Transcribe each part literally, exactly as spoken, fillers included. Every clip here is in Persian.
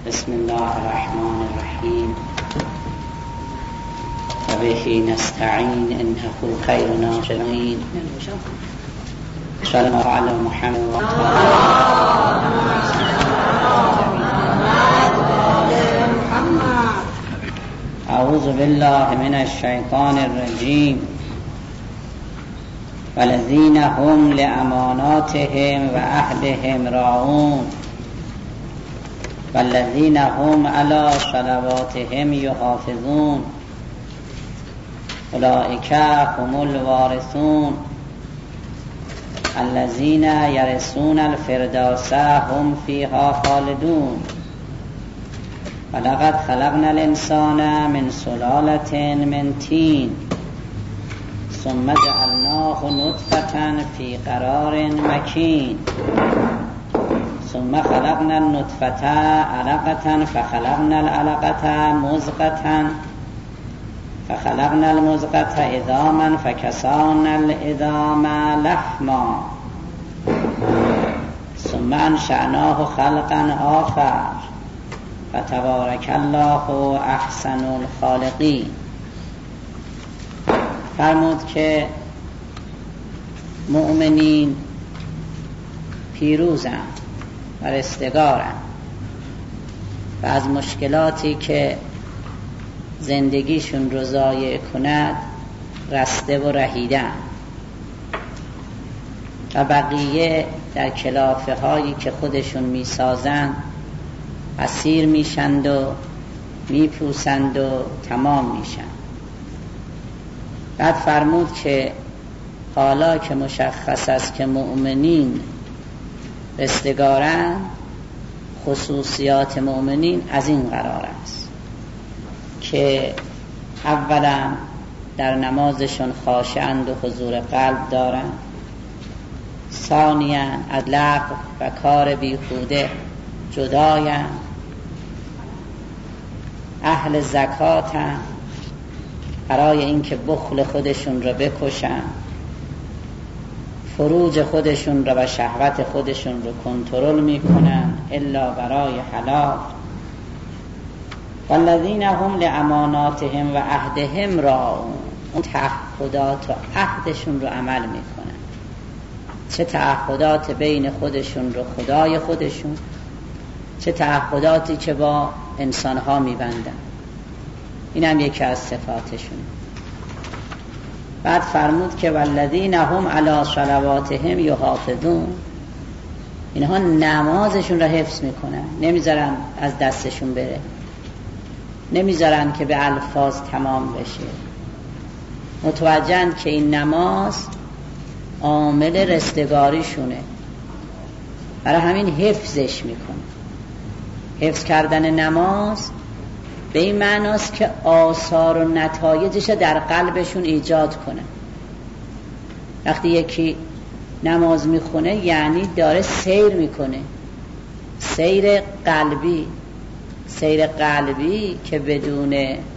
بسم الله الرحمن الرحیم و به نستعین انه خیر ناصرین صلی الله علی محمد و اعوذ بالله من الشیطان الرجیم والذین هم لاماناتهم و عهدهم راعون والذین هم علی صلواتهم یحافظون اولئک هم الوارثون الذین یرثون الفردوس هم فیها خالدون ولقد خلقنا الانسان من سلالة من طین ثم جعلناه نطفة فی قرار مکین ثم خلقنا النطفة علقة فخلقنا العلقة مضغة فخلقنا المضغة عظاما فكسونا العظام لحما ثم انشأناه خلقا آخر فتبارك الله احسن الخالقین. فرمود که مؤمنین پیروزند و رستگارند و از مشکلاتی که زندگیشون رو ضایع کند رسته و رهیدن و بقیه در کلافه هایی که خودشون می سازند اسیر میشند و میپوسند و تمام میشن. بعد فرمود که حالا که مشخص است که مؤمنین رستگارند، خصوصیات مؤمنین از این قرار است که اولا در نمازشون خاشعند و حضور قلب دارند، ثانیا از لغو و کار بیهوده جدایند، اهل زکاتند برای اینکه بخل خودشون را بکشن، فروج خودشون را و شهوت خودشون را کنترل میکنن الا برای حلال. والذین هم لاماناتهم و عهدهم راعون، اون تعهدات و عهدشون رو عمل میکنن، چه تعهدات بین خودشون رو خدای خودشون، چه تعهداتی که با انسانها میبندن. این هم یکی از صفاتشون. بعد فرمود که والذین هم علی صلواتهم یحافظون، اینها نمازشون را حفظ میکنن، نمیذارن از دستشون بره، نمیذارن که به الفاظ تمام بشه، متوجهن که این نماز عامل رستگاریشونه، برای همین حفظش میکنه. حفظ کردن نماز به این معناست که آثار و نتایجش در قلبشون ایجاد کنه. وقتی یکی نماز میخونه یعنی داره سیر میکنه، سیر قلبی. سیر قلبی که بدون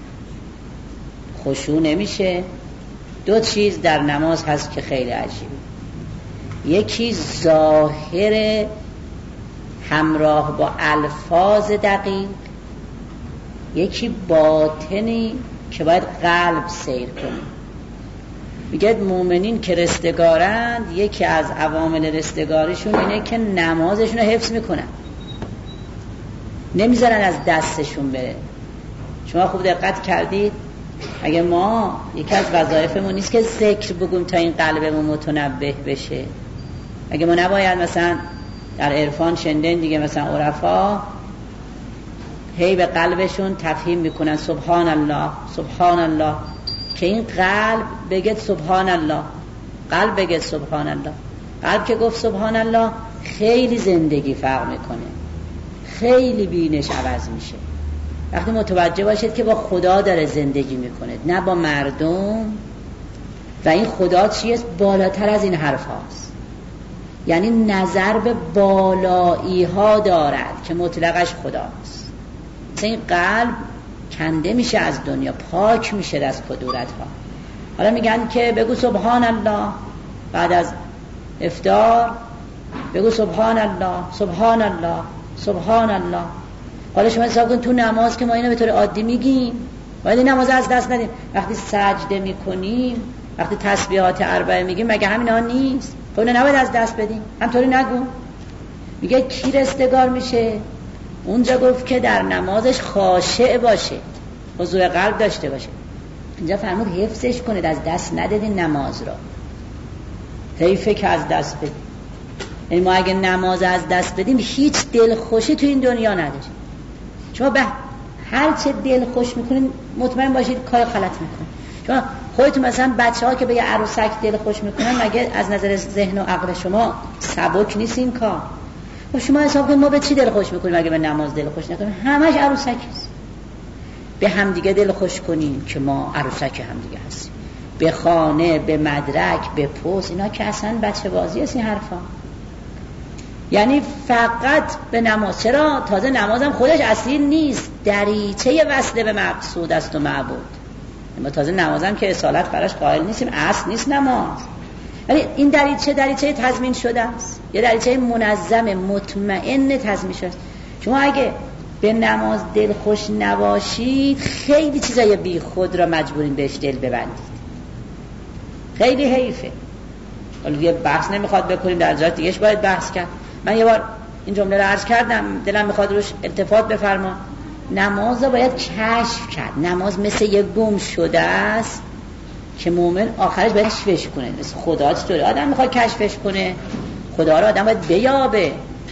خشوع نمیشه. دو چیز در نماز هست که خیلی عجیبه، یکی ظاهر همراه با الفاظ دقیق، یکی باطنی که باید قلب سیر کنه. میگه مؤمنین که رستگارند، یکی از عوامل رستگاریشون اینه که نمازشون رو حفظ میکنن، نمیذارن از دستشون بره. شما خوب دقت کردید اگه ما یکی از وظایفمون نیست که ذکر بگیم تا این قلبمون متنبه بشه، اگه ما نباید مثلا در عرفان شندن دیگه مثلا عرفا هی به قلبشون تفهیم میکنن سبحان الله سبحان الله، که این قلب بگه سبحان الله، قلب بگه سبحان الله. قلب که گفت سبحان الله خیلی زندگی فرق میکنه، خیلی بینش عوض میشه. وقتی متوجه باشید که با خدا داره زندگی میکنه نه با مردم، و این خدا چیه؟ بالاتر از این حرف هاست، یعنی نظر به بالایی ها دارد که مطلقش خداست. این قلب کنده میشه از دنیا، پاک میشه از کدورت ها. حالا میگن که بگو سبحان الله بعد از افطار، بگو سبحان الله سبحان الله سبحان الله. حالا شما حساب کن تو نماز که ما اینو به طور عادی میگیم، باید این نماز از دست ندیم. وقتی سجده میکنیم، وقتی تسبیحات اربعه میگیم، مگه همین ها نیست؟ خب اینو نباید از دست بدیم. همطوری نگو. میگه کی رستگار میشه؟ اونجا گفت که در نمازش خاشع باشه، خضوع قلب داشته باشه. اینجا فرمود حفظش کنید، از دست ندادین نماز را. حیفه که از دست بدیم. یعنی ما اگه نماز از دست بدیم هیچ دلخوشی تو این دنیا نداریم. شما به هر چه دل خوش میکنین مطمئن باشید کار غلط میکنین. شما خودتون مثلا بچه ها که به یه عروسک دل خوش میکنن، مگه از نظر ذهن و عقل شما سبک نیست این کار؟ و شما حساب کنید ما به چی دل خوش میکنیم اگه به نماز دل خوش نکنیم؟ همش عروسکیست. به همدیگه دل خوش کنیم که ما عروسک همدیگه هستیم، به خانه، به مدرک، به پست، اینا که اصلا بچه بازی است این حرفا. یعنی فقط به نماز. چرا؟ تازه نمازم خودش اصیل نیست، دریچه وصله به مقصود است و معبود. ما تازه نمازم که اصالت براش قائل نیستیم، اصل نیست نماز، ولی این دریچه دریچه تضمین شده است، یه دریچه منظم مطمئن تضمین شده است. شما اگه به نماز دل خوش نباشید خیلی چیزای بی خود را مجبورین بهش دل ببندید. خیلی حیفه. حالا یه بحث نمیخواد بکنیم، در جای دیگهش باید بحث کرد. من یه بار این جمله رو عرض کردم، دلم میخواد روش التفات بفرما. نماز رو باید کشف کرد. نماز مثل یه گم شده است که مومن آخرش باید کشفش کنه. مثل خدا چطوره؟ آدم میخواد کشفش کنه، خدا رو آدم باید بیابه.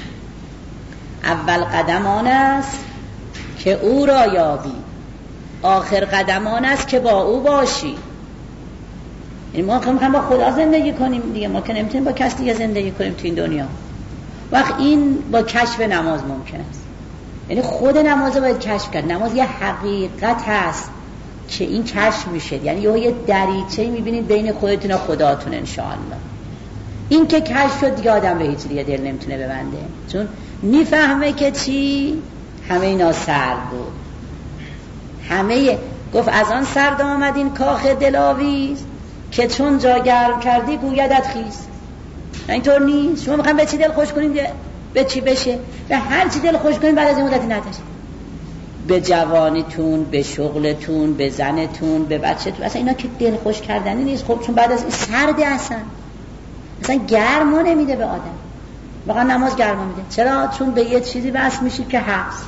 اول قدم آن است که او را یابی، آخر قدم آن است که با او باشی. یعنی ما میخوایم با خدا زندگی کنیم دیگه، ما که نمیتونیم با کسی دیگه زندگی کنیم تو این دنیا. وقت این با کشف نماز ممکن است. یعنی خود نماز رو باید کشف کرد. نماز یه حقیقت هست که این کشف میشه، یعنی یه دریچه‌ای میبینید بین خودتون و خداتون انشاءالله. این که کشف شد دیگه آدم به هیچ دیگه دل نمیتونه ببنده، چون میفهمه که چی؟ همه اینا سرد بود. همه گفت از آن سرد آمدین کاخ دلاویز که چون جا گرم کردی گویدت خیز. اینطور نیست. شما میخواین به چی دل خوش کنین به چی بشه؟ به هر چی دل خوش کنین بعد از این مدتی نداری. به جوانیتون، به شغلتون، به زنتون، به بچه‌تون، اصلا اینا که دل خوش کردنی نیست. خب چون بعد از این سرده، اصلا اصلا گرما نمیده به آدم. واقعا نماز گرما میده. چرا؟ چون به یه چیزی وصل میشید که هست.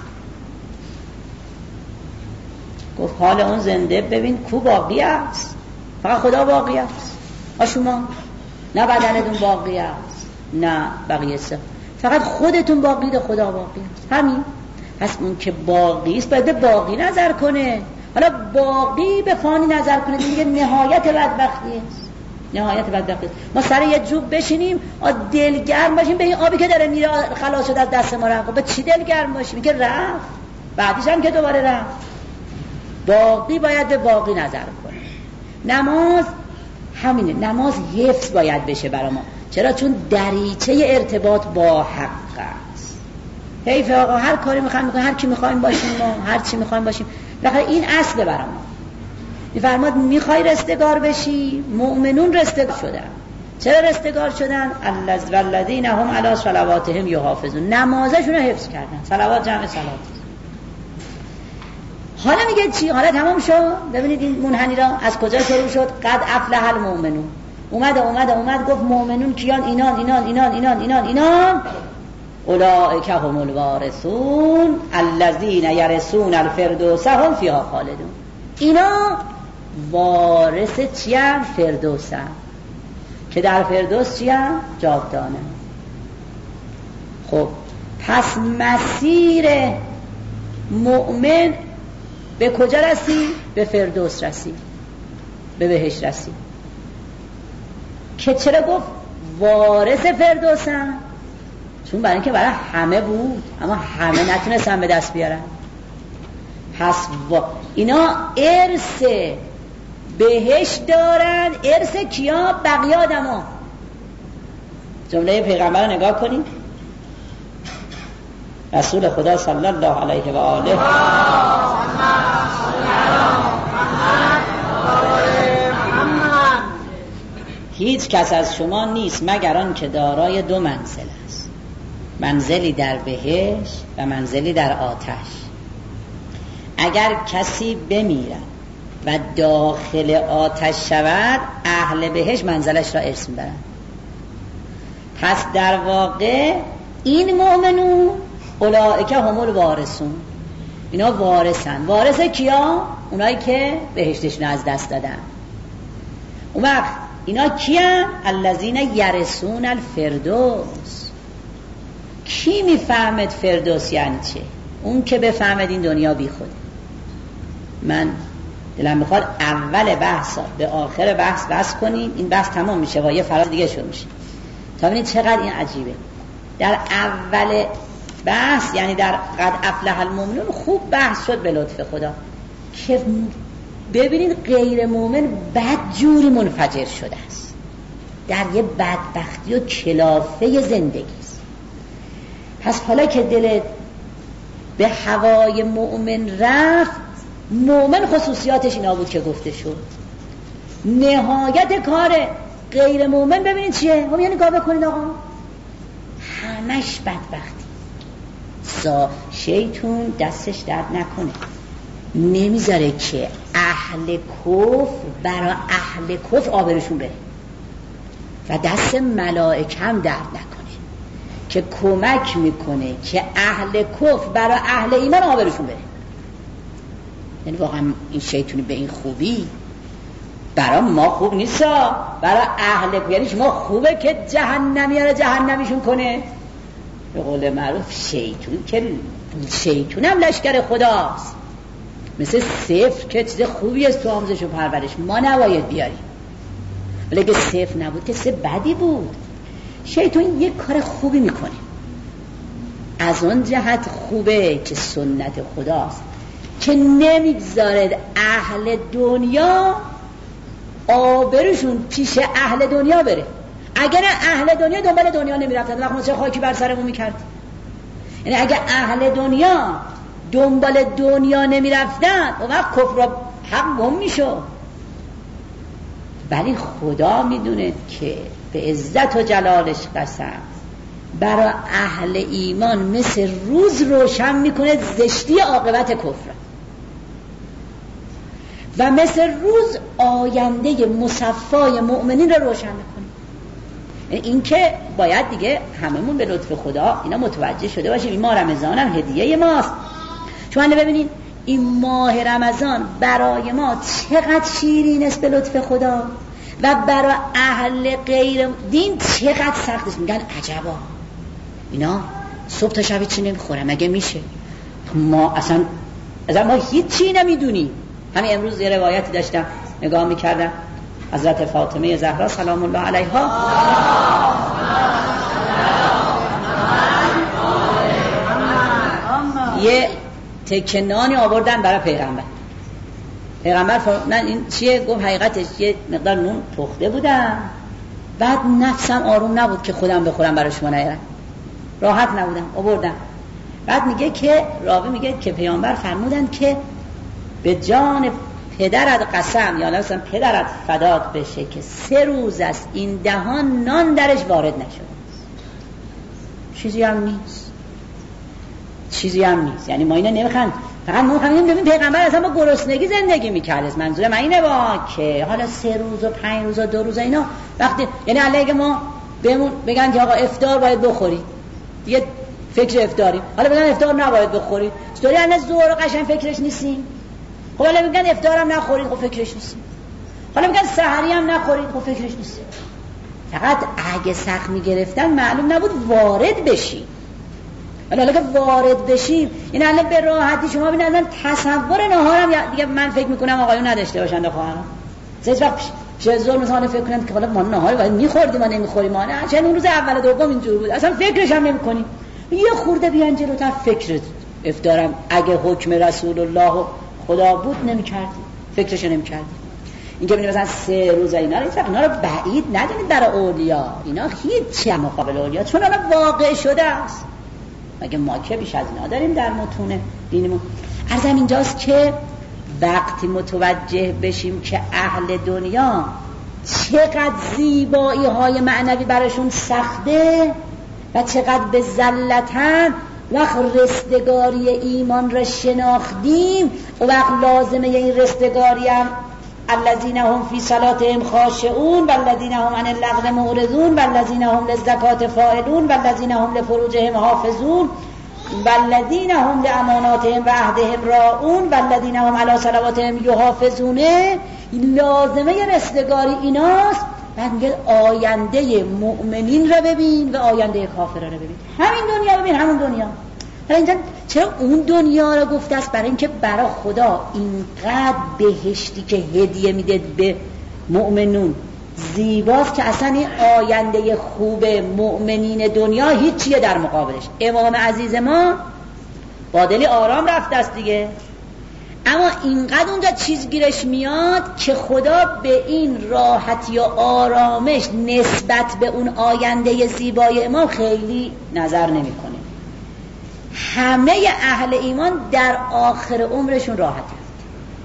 گفت حال اون زنده ببین کو باقی است، فقط خدا باقی است. آ شما نه بدنتون باقی است نه بقیه است، فقط خودتون باقی ده، خدا باقی است. همین. پس اون که باقی است باید باقی نظر کنه. حالا باقی به فانی نظر کنه دیگه نهایت بدبختی است. نهایت بدبختی است. ما سر یه جوب بشینیم دلگرم باشیم به این آبی که داره میره خلاص شد از دست ما رفت. به چی دلگرم باشیم که رفت، بعدیش هم که دوباره رفت. باقی باید به باقی نظر کنه. نماز همینه. نماز حفظ باید بشه برای ما. چرا؟ چون دریچه ارتباط با حق است. حیف آقا هر کاری میخوایم میکنیم، هر کی میخوایم باشیم، ما هر چی میخوایم باشیم. بخاطر این اصله برای ما. میفرماد میخوای رستگار بشی، مؤمنون رستگار شدن. چرا رستگار شدن؟ الذین هم علی صلواتهم یحافظون. نمازشون رو حفظ کردن. صلوات جمع صلات. حالا میگه چی؟ حالا تمام شد. ببینید این منحنی را از کجا شروع شد؟ قد افلح المؤمنون. اومد اومد اومد گفت مؤمنون کیان؟ اینان اینان اینان اینان اینان اینان اولئک هم الوارثون الذین یرثون الفردوس هم فیها خالدون. اینا وارث چی ام؟ فردوس هم، که در فردوس چی ام؟ جاودانه. خب پس مسیر مؤمن به کجا رسی؟ به فردوس رسی، به بهشت رسی. که چرا گفت وارث فردوسم؟ چون برای اینکه برای همه بود اما همه نتونستن به دست بیارن. پس و... اینا ارث بهشت دارن. ارث کیا؟ بقیه آدم ها. جمله پیغمبر رو نگاه کنید. رسول خدا صلی الله علیه و آله هیچ کس از شما نیست مگر آن که دارای دو منزل است، منزلی در بهشت و منزلی در آتش. اگر کسی بمیرد و داخل آتش شود اهل بهشت منزلش را ارث میبرند. پس در واقع این مؤمنون اولئک هم الوارثون، اینا وارثن. وارث کیا؟ اونایی که بهشتشون از دست دادن. اون وقت اینا کیان؟ الذین یرثون الفردوس. کی میفهمد فردوس یعنی چه؟ اون که بفهمد این دنیا بی خوده. من دلم میخواد اول بحث به آخر بحث بس کنیم، این بحث تمام میشه و یه فراز دیگه شروع میشه تا ببینید چقدر این عجیبه. در اول بحث یعنی در قد افلح المؤمنون خوب بحث شد به لطف خدا که ببینید غیر مؤمن بدجوری منفجر شده است در یه بدبختی و کلافه زندگی است. پس حالا که دلت به هوای مؤمن رفت، مؤمن خصوصیاتش اینا بود که گفته شد. نهایت کار غیر مؤمن ببینید چیه؟ هم یعنی نگاه بکنید آقا همش بدبختی. سا شیطون دستش درد نکنه، نمیذاره که اهل کفر برای اهل کفر آبروشون بره و دست ملائکه هم درد نکنه که کمک میکنه که اهل کفر برای اهل ایمان آبروشون بره. یعنی واقعا این شیطونی به این خوبی برای ما خوب نیست، برای اهل کفر یعنی شما خوبه که جهنمیاره جهنمیشون کنه. به قول معروف شیطون که شیطون هم لشکر خداست، مثل صفر که چیز خوبی است تو آموزش و پرورش ما نباید بیاریم، ولی اگه صفر نبود که سه بدی بود. شیطون یک کار خوبی میکنه، از اون جهت خوبه که سنت خداست که نمیگذارد اهل دنیا آبروشون پیش اهل دنیا بره. اگر اهل دنیا دنبال دنیا نمیرفتن وقت ما چه خاکی بر سرمون میکرد. یعنی اگر اهل دنیا دنبال دنیا نمیرفتن اون وقت کفر و حق گم میشد. ولی خدا میدونه که به عزت و جلالش قسم برای اهل ایمان مثل روز روشن میکنه زشتی عاقبت کفر و مثل روز آینده مصفای مؤمنین رو روشن میکنه. این که باید دیگه هممون به لطف خدا اینا متوجه شده باشیم این ماه رمضان هم هدیه ماست. شما الان ببینید این ماه رمضان برای ما چقدر شیرین است به لطف خدا و برای اهل غیر دین چقدر سخت است. میگن عجبا اینا صبح تا شب چی نمیخورن مگه میشه؟ ما اصلا اصلا ما هیچی نمیدونیم. همین امروز یه روایتی داشتم نگاه میکردم، حضرت فاطمه زهرا سلام الله علیها یه تکه نانی آوردن برای پیغمبر. پیغمبر فر... نه این چیه؟ گفت حقیقتش یه مقدار نون پخته بودم، بعد نفسم آروم نبود که خودم بخورم برای شما نیارم، راحت نبودم آوردم. بعد میگه که راوی میگه که پیغمبر فرمودن که به جان پدرت قسم یا مثلا پدرت فدات بشه که سه روز است این دهان نان درش وارد نشده. چیزی هم نیست، چیزی هم نیست. یعنی ما اینا نمیخوایم، فقط ما میخوایم ببین پیغمبر اصلا با گرسنگی زندگی میکرد. منظور من اینه با که حالا سه روز و پنج روز و دو روز اینا وقتی یعنی علیه ما بهمون بگن که آقا افطار باید بخورید دیگه فکر افطاریم، حالا بگن افطار نباید بخورید چطوری الان ظهر قشنگ فکرش نیستیم؟ خب حالا میگن افطار هم نخورید خب فکرش نیستیم، حالا میگن سحری هم نخورید خب فکرش نیستیم. فقط اگه سخت میگرفتن معلوم نبود وارد بشیم. حالا که وارد بشیم این الان به راحتی شما ببینید الان تصور نهارم دیگه من فکر میکنم آقایون نداشته باشن خواهرام. هیچ وقت چه زور مثلا فکر کنم که حالا ما نهار باید میخوردیم ما نمیخوریم، ما نه چون اون روز اول دوم اینجوری بود اصلا فکرش هم نمیکنیم. یه خورده بیان جلوتر فکر افطارم اگه حکم رسول الله خدا بود نمی‌کردیم، فکرش نمی‌کردیم. اینکه ببینید مثلا سه روز اینا رو اینا رو بعید ندونید برای اولیا، اینا هیچ مقابل اولیا چون الان واقع شده است. مگه ما که بیش از اینا داریم در متون دینمون؟ عرضم اینجاست که وقتی متوجه بشیم که اهل دنیا چقدر زیبایی های معنوی براشون سخته و چقدر به ذلتن، وقت رستگاری ایمان را شناختیم و وقت لازمه این رستگاری هم الذین هم فی صلاتهم خاشعون والذین هم عن اللغو معرضون والذین هم للزکات فاعلون والذین هم لفروجهم حافظون والذین هم لاماناتهم و عهدهم راعون والذین هم علی صلواتهم یحافظون. لازمه رستگاری ایناست. بعد میگه آینده مؤمنین را ببین و آینده کافران را ببین. همین دنیا ببین، همون دنیا. حالا اینجا چرا اون دنیا را گفته است؟ برای اینکه برای خدا اینقدر بهشتی که هدیه میده به مؤمنون زیباست که اصلا این آینده خوب مؤمنین دنیا هیچیه در مقابلش. امام عزیز ما با دلی آرام رفته است دیگه، اما اینقدر اونجا چیز گیرش میاد که خدا به این راحتی و آرامش نسبت به اون آینده زیبای امام خیلی نظر نمیکنه. همه اهل ایمان در آخر عمرشون راحت رفت،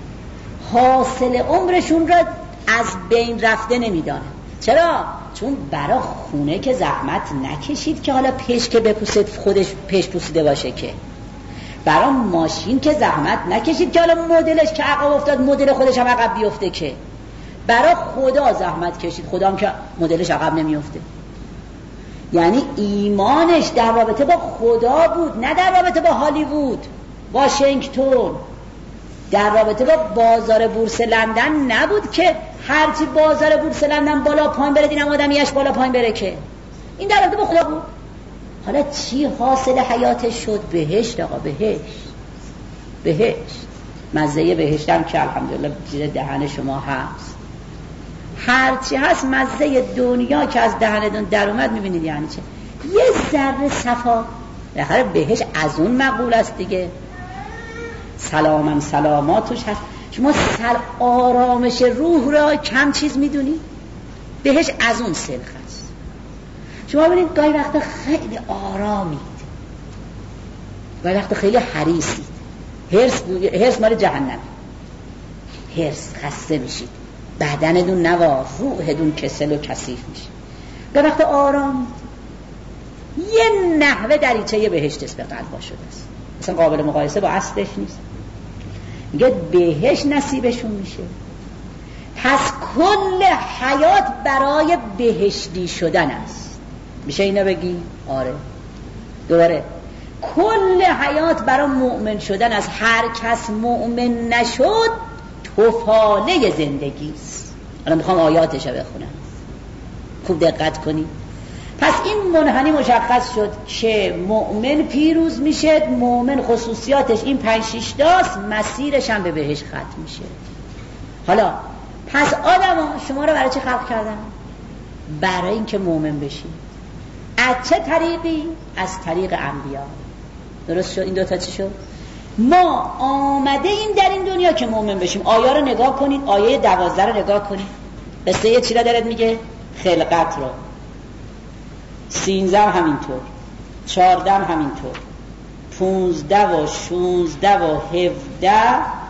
حاصل عمرشون را از بین رفته نمیدانه. چرا؟ چون برای خونه که زحمت نکشید که حالا پشک بپوسید خودش پشک پوسیده باشه، که برای ماشین که زحمت نکشید که حالا مدلش که عقب افتاد مدل خودش هم عقب بیفته، که برای خدا زحمت کشید، خدا هم که مدلش عقب نمیفته. یعنی ایمانش در رابطه با خدا بود، نه در رابطه با هالیوود، واشنگتن، در رابطه با بازار بورس لندن نبود که هرچی بازار بورس لندن بالا پایین بره اینم آدمیش بالا پایین بره، که این در رابطه با خدا بود. حالا چی حاصل حیاتش شد؟ بهشت. آقا بهشت، بهشت، مزه بهشتم که الحمدلله زیر دهن شما هست. هرچی هست مزه دنیا که از دهنتون در اومد میبینید یعنی چه؟ یه ذره صفا. بالاخره بهشت از اون مقبول است دیگه. سلامن سلامات توش هست. شما سر آرامش روح را کم چیز میدونید؟ بهشت از اون سلخ است. شما ببینید گاهی وقت خیلی آرامید، گاهی وقت خیلی حریصید. هرس هرس مال جهنم. هرس خسته میشید، بدنتون نوا، روحتون کسل و کثیف میشه. گاهی وقت آرام، یه نحوه دریچه بهشت است به قلبا شده است، اصلا قابل مقایسه با اصلش نیست. میگه بهشت نصیبشون میشه. پس کل حیات برای بهشتی شدن است. میشه اینو بگی؟ آره. دوباره کل حیات برای مؤمن شدن است. هر کس مؤمن نشد توفاله زندگی است. الان میخوام آیاتش رو بخونم، خوب دقت کنید. پس این منحنی مشخص شد که مؤمن پیروز میشه. مؤمن خصوصیاتش این پنج شش تاست، مسیرش هم به بهشت ختم میشه. حالا پس آدما شما رو برای چه خلق کردن؟ برای اینکه مؤمن بشید. از چه طریقی؟ از طریق انبیا. درست شد؟ این دوتا چی شد؟ ما آمده این در این دنیا که مؤمن بشیم. آیه رو نگاه کنید، آیه دوازده رو نگاه کنید. قصه یه چی را دارد میگه؟ خلقت رو. سینزده همینطور، چارده همینطور، پونزده و شونزده و هفده،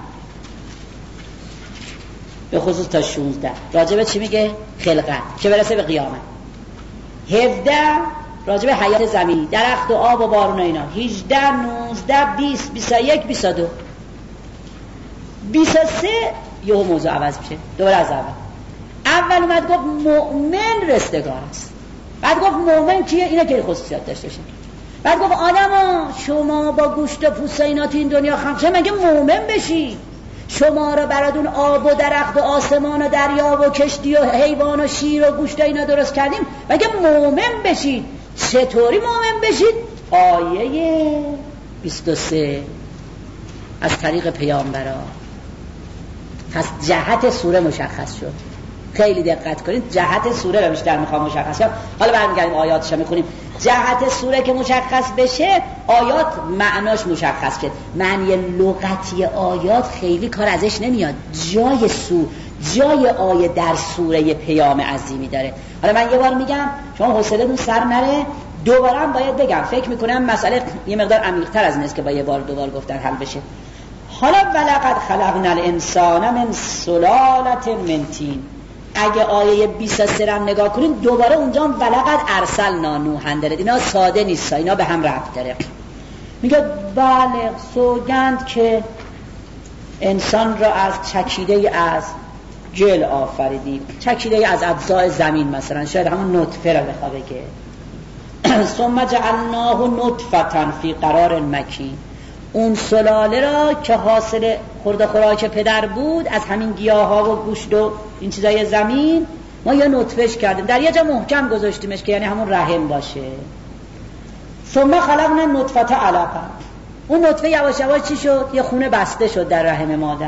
به خصوص تا شونزده راجبه چی میگه؟ خلقت، که برسه به قیامت. هفده راجبه حیات زمینی، درخت و آب و بارون و اینا. هجده، نوزده، بیست، بیست و یک، بیست و دو، بیست و سه یه موضوع عوض میشه. دوباره از اول. اول اومد گفت مؤمن رستگار است. بعد گفت مؤمن کیه؟ اینه که خصوصیات داشته باشه. بعد گفت آدما شما با گوشت و پوست اینا تو این دنیا خمسه مگه مؤمن بشی؟ شما را براتون آب و درخت و آسمان و دریا و کشتی و حیوان و شیر و گوشت اینا درست کردیم، مگه مؤمن بشید؟ چطوری مؤمن بشید؟ آیه بیست و سه از طریق پیامبرا. پس جهت سوره مشخص شد. خیلی دقت کنید، جهت سوره رو بیشتر میخوام مشخص کنم. حالا برمیگردیم آیاتش رو میخونیم. جهت سوره که مشخص بشه، آیات معناش مشخص شد. معنی لغتی آیات خیلی کار ازش نمیاد. جای سو جای آیه در سوره پیام عظیمی داره. حالا من یه بار میگم، شما حوصله‌تون سر نره، دوباره هم باید بگم. فکر میکنم مسئله یه مقدار عمیق‌تر از اینه که با یه بار دوبار گفتن حل بشه. حالا ولقد خلقنا الانسان من سلالة من طین. اگه آیه بیست و سه رو نگاه کنیم، دوباره اونجا ولقد ارسلنا نوحا داره. اینا ساده نیست، اینا به هم ربط داره. میگه بله سوگند که انسان را از چکیده از گل آفریدیم، چکیده از اجزای زمین، مثلا شاید همون نطفه را بخواه بگه ثم جعلناه نطفة فی قرار مکین، اون سلاله را که حاصل خورد خوراک پدر بود از همین گیاه ها و گوشت و این چیزای زمین، ما یه نطفهش کردیم، در یه جا محکم گذاشتیمش که یعنی همون رحم باشه. ثم خلقنا نطفة علقة، اون نطفه یواش یواش چی شد؟ یه خونه بسته شد در رحم مادر.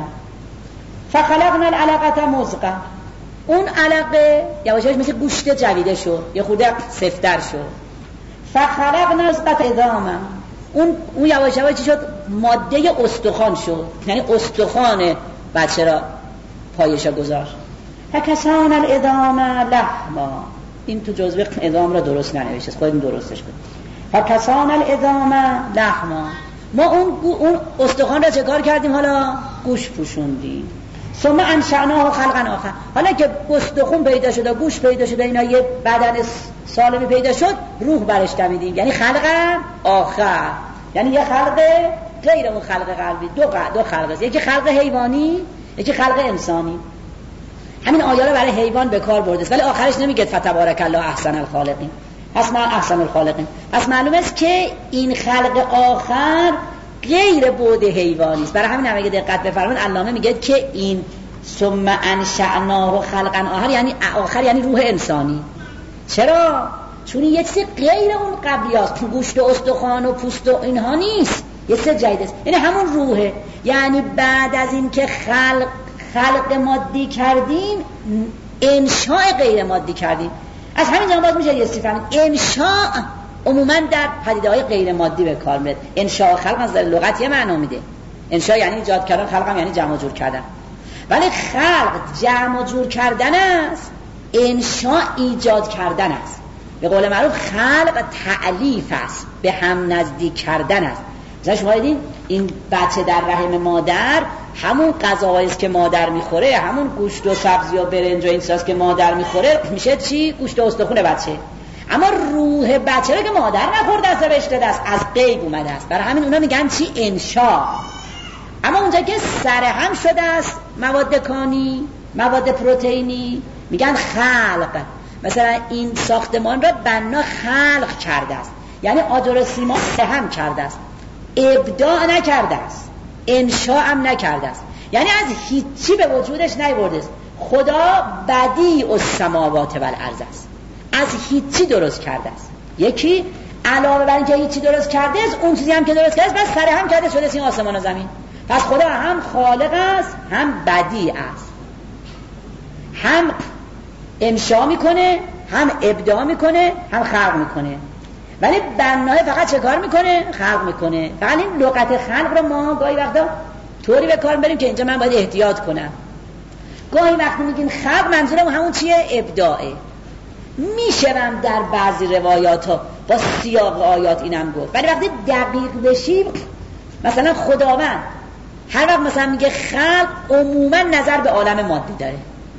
فخلقنا العلقة مضغة، اون علقه یواش یواش مثل گوشت جویده شد، یه خورده سفتر شد. فخلقنا مضغة عظاما، اون اون یواش یواش چی شد؟ ماده استخوان شد، یعنی استخوان بچه را پایش گذاشت. فکسونا العظام لحما، این تو جزوه عظام را درست ننوشته، خودتون درستش کنید. فکسونا العظام لحما، ما اون اون استخوان را چه کار کردیم؟ حالا گوش پوشوندیم. ثم انشأناه خلقا آخر، حالا که استخوان پیدا شد و گوش پیدا شد، اینا یه بدن سالمی پیدا شد، روح برش دمیدیم، یعنی خلق آخر، یعنی یه خلق غیر اون خلق قلبی. دو دو خلق است، یکی خلق حیوانی، یکی خلق انسانی. همین آیه رو برای حیوان به کار برده است، ولی آخرش نمیگه فتبارک الله احسن الخالقین، پس من احسن الخالقین. پس معلوم است که این خلق آخر غیر بعد حیوانی است. برای همین هم اگه دقت بفرمایید علامه میگه که این ثم انشأناه خلقا آخر یعنی آخر یعنی روح انسانی. چرا؟ چون یه چیز غیر اون قبلی است، گوشت و استخوان و پوست و اینها نیست، یه چیز جدید است، یعنی همون روحه. یعنی بعد از این که خلق خلق مادی کردیم، انشاء غیر مادی کردیم. از همین جا باز میشه یه چیزی فهمید انشاء عموما در پدیده‌های غیر مادی به کار میاد. انشاء خلق از لغت یه معنا میده، انشاء یعنی ایجاد کردن، خلق هم یعنی جمع و جور کردن، ولی خلق جمع و جور کردن است، انشاء ایجاد کردن است. به قول معروف خلق تألیف است، به هم نزدیک کردن است. مثلا شما دیدین این بچه در رحم مادر همون غذاهایی است که مادر میخوره، همون گوشت و سبزی و برنج و این چیزاست که مادر میخوره، میشه چی؟ گوشت و استخوان بچه. اما روح بچه رو که مادر نخورده است، رشته است، از غیب اومده است. برای همین اونا میگن چی؟ انشاء. اما اونجا که سرهم شده است مواد کانی، مواد پروتئینی، میگن خلق. مثلا این ساختمان را بنا خلق کرده است، یعنی آجر و سیمان سهم کرده است، ابداع نکرده است، انشاء هم نکرده است، یعنی از هیچی به وجودش نیورده است. خدا بدیع السماوات والارض است، از هیچی درست کرده است. یکی علاوه بر اینکه هیچی درست کرده است، اون چیزی هم که درست کرده است بس سر هم کرده شده این آسمان و زمین. پس خدا هم خالق است، هم بدیع است، هم انشاء میکنه، هم ابداع میکنه، هم خلق میکنه. ولی بنای فقط چه کار میکنه؟ خلق میکنه. فقط این لغت خلق رو ما گاهی وقتا طوری به کار بریم که اینجا من باید احتیاط کنم. گاهی وقتی میگیم خلق منظورم همون چیه؟ ابداعه. میشم در بعضی روایات ها با سیاق آیات اینم گفت، ولی وقتی دقیق بشیم مثلا خداوند هر وقت مثلا میگه خلق عموما نظر به عالم مادی داره.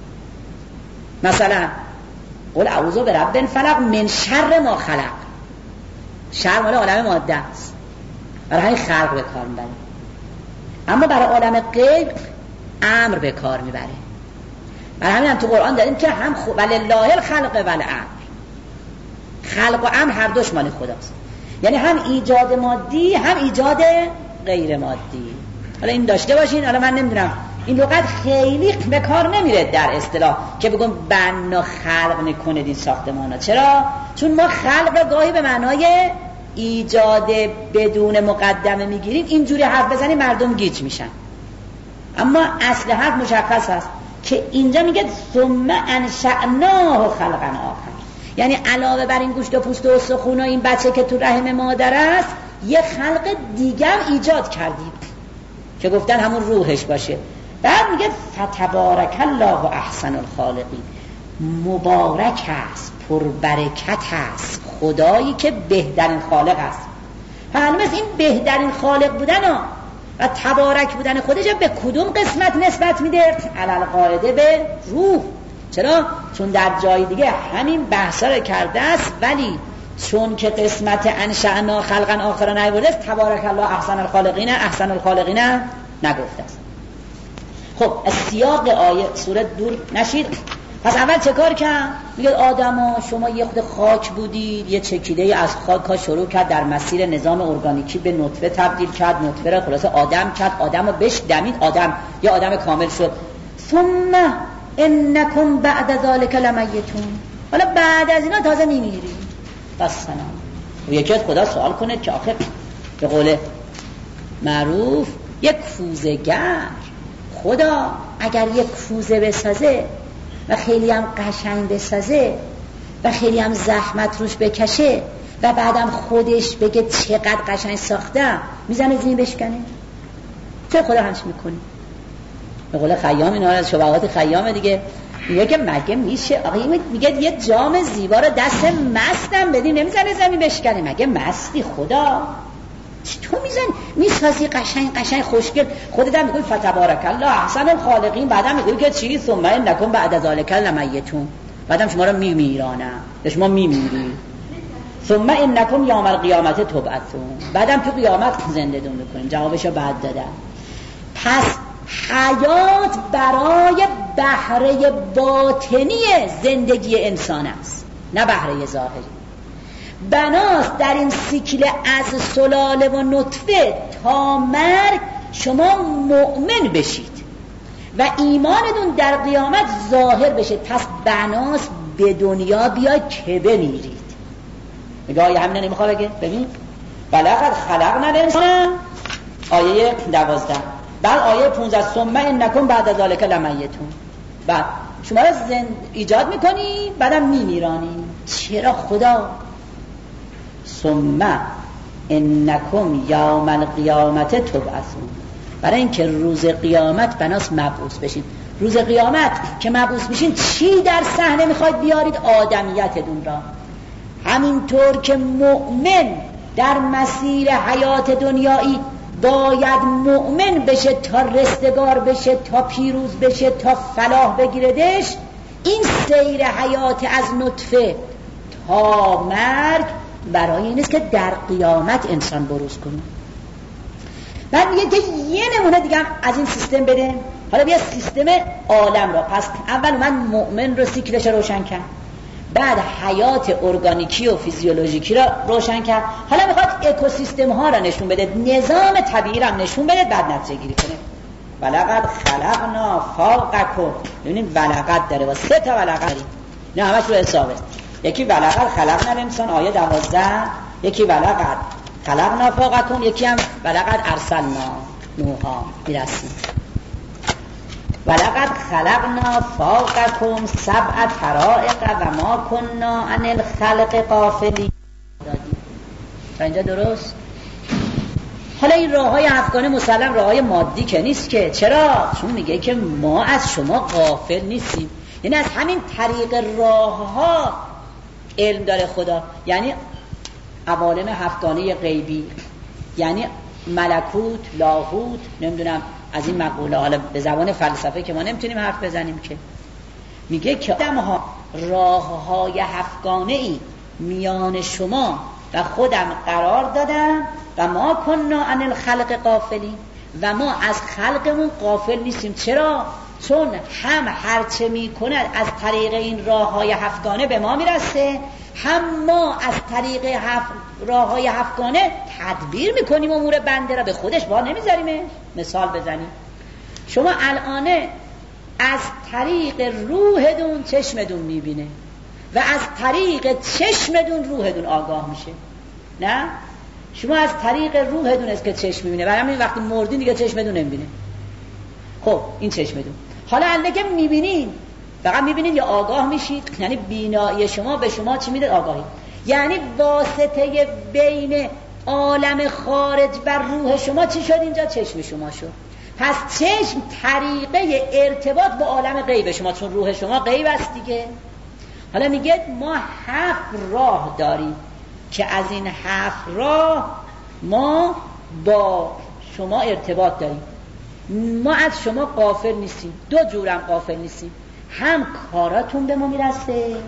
مثلا قل اعوذ برب الفلق من شر ما خلق، شر مال عالم ماده است، برای همین خلق به کار میبره. اما برای عالم غیب امر به کار میبره. برای همین هم تو قرآن داریم که هم خ... ولله الخلق والامر، خلق و امر هر دوش مال خداست، یعنی هم ایجاد مادی هم ایجاد غیر مادی. حالا این داشته باشین. حالا من نمیدونم این لغت خیلی به کار نمیره در اصطلاح که بگم بنا خلق نکنه این ساختمانا. چرا؟ چون ما خلق را گاهی به معنای ایجاد بدون مقدمه میگیریم، اینجوری حرف بزنیم مردم گیج میشن. اما اصل حرف مشخص است که اینجا میگه ثم انشأناه خلقا آخر، یعنی علاوه بر این گوشت و پوست و استخوان و این بچه که تو رحم مادر است، یه خلق دیگر ایجاد کردیم که گفتن همون روحش باشه. بعد میگه فتبارک الله احسن الخالقین، مبارک است، پربرکت است خدایی که بهترین خالق است. معلومه این بهترین خالق بودن و تبارک بودن خودش به کدوم قسمت نسبت میده؟ علل قاعده به روح. چرا؟ چون در جای دیگه همین بحثا رو کرده است، ولی چون که قسمت انشأنا خلقا آخر نیورده است، تبارک الله احسن الخالقین احسن الخالقین نگفته است. خب از سیاق آیه سوره دور نشید. پس اول چه کار کرد؟ میگه آدما شما یه خود خاک بودید، یه چکیده از خاک ها شروع کرد در مسیر نظام ارگانیکی به نطفه تبدیل کرد، نطفه را خلاصه آدم کرد، آدم رو بش دمید، آدم یه آدم کامل شد. ثم انکم بعد ذلک لمیتون، حالا بعد از اینا تازه میمیرید. بس سلام. و یکی از خدا سوال کنه که آخه به قول معروف یک کوزه‌گر خدا اگر یک کوزه بسازه و خیلی هم قشنگ بسازه و خیلی هم زحمت روش بکشه و بعدم خودش بگه چقدر قشنگ ساختم، میزنه زمین بشکنه؟ چه خدا همش میکنه؟ به قول خیام، اینا از شبهات خیام دیگه، میگه که مگه میشه آقا میگه یه جام زیبا رو دست مستم بدیم نمیزنه زمین بشکنه؟ مگه مستی خدا؟ تو میزن میسازی قشنگ قشنگ خوشگل، خودت هم میگی فتبارک الله احسن الخالقین، بعدم میگی که چی؟ ثم انکم بعد ذلک لمیتون، بعدم شما رو میمیرانم، شما میمیری. ثم انکم یوم القیامت تبعثون، بعدم تو قیامت زنده دون میکنیم. جوابشو بعد دادم. پس حیات برای بهره باطنی زندگی انسان است، نه بهره ظاهری. بناست در این سیکل از سلاله و نطفه تا مرگ شما مؤمن بشید و ایمانتون در قیامت ظاهر بشه. پس بناست به دنیا بیا که بمیرید. میگه آیه همینه نمیخواه بگه؟ ببین ولقد خلقنا الانسان، آیه دوازده، بعد آیه پونزده ثم انکم بعد ذلک لمیتون، بعد شما را زند ایجاد میکنی بعدم میمیرانی. چرا خدا؟ ثم انکم یوم القیامت تبعثون، برای اینکه روز قیامت بناس مبعوث بشین. روز قیامت که مبعوث بشین چی در صحنه میخواید بیارید؟ آدمیتتون را. همینطور که مؤمن در مسیر حیات دنیایی باید مؤمن بشه تا رستگار بشه، تا پیروز بشه، تا فلاح بگیردش، این سیر حیات از نطفه تا مرگ برای این است که در قیامت انسان بروز کنه. بعد میگه که یه نمونه دیگه هم از این سیستم بده. حالا بیا سیستم عالم را، پس اول من مؤمن رو سیکلش روشن کرد، بعد حیات ارگانیکی و فیزیولوژیکی را روشن کرد، حالا میخواد اکوسیستم ها را نشون بده، نظام طبیعی را نشون بده، بعد نتیجه گیری کنه. ولقد خلقنا فوقکم، ببینید ولقد داره و سه تا ولقد داریم، نه همش رو حسابه. یکی ولقد خلقنا الانسان آیه دوازده، یکی ولقد خلقنا فوقکم، یکی هم ولقد ارسلنا نوحا. میرسیم ولقد خلقنا فوقکم سبع طرائق و ما كنا عن الخلق غافلین. تا اینجا درست؟ حالا این راه های افغانه مسلم راه های مادی که نیست که. چرا؟ چون میگه که ما از شما غافل نیستیم، یعنی از همین طریق راه ها علم داره خدا، یعنی عوالم هفتگانه غیبی، یعنی ملکوت، لاهوت، نمیدونم از این مقوله. حالا به زبان فلسفه که ما نمیتونیم حرف بزنیم که میگه که آدم‌ها راه های هفتگانه ای میان شما و خودم قرار دادم و ما کنا عن الخلق غافلین، و ما از خلقمون غافل نیستیم. چرا؟ چون هم هرچه میکنه از طریق این راه های هفتگانه به ما میرسه، هم ما از طریق هفت راه های هفتگانه تدبیر میکنیم امور بنده را، به خودش بار نمیذاریمش. مثال بزنیم، شما الانه از طریق روحدون چشمدون میبینه و از طریق چشمدون روحدون آگاه میشه. نه؟ شما از طریق روحدون است که چشم میبینه، برای همین وقتی مردین دیگه چشمدون نمیبینه. خب این چشمدون. حالا الان که میبینین فقط میبینید یا آگاه میشید، یعنی بینایی شما به شما چی میده؟ آگاهی. یعنی واسطه بین عالم خارج و روح شما چی شد؟ اینجا چشم شما شد. پس چشم طریقه ارتباط با عالم غیب شما، چون روح شما غیب است دیگه. حالا میگه ما هفت راه داریم که از این هفت راه ما با شما ارتباط داریم. ما از شما غافل نیستیم. دو جورم غافل نیستیم، هم کاراتون به ما میرسه،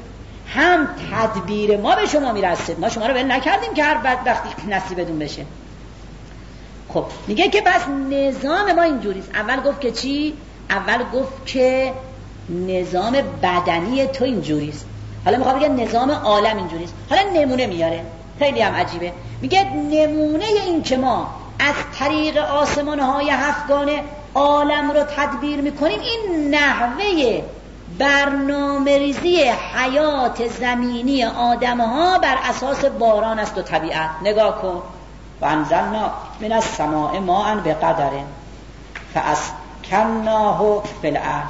هم تدبیر ما به شما میرسه، ما شما رو ول نکردیم که هر بدبختی نصیبتون بشه. خب میگه که بس نظام ما اینجوریست. اول گفت که چی؟ اول گفت که نظام بدنی تو اینجوریست، حالا میخواد بگه نظام عالم اینجوریست. حالا نمونه میاره، خیلی هم عجیبه. میگه نمونه این که ما از طریق آسمان‌های هفتگانه عالم رو تدبیر میکنیم، این نحوه برنامه ریزی حیات زمینی آدم‌ها بر اساس باران است و طبیعت. نگاه کن. و انزلنا من السماء ماء بقدر فاسکناه فی الارض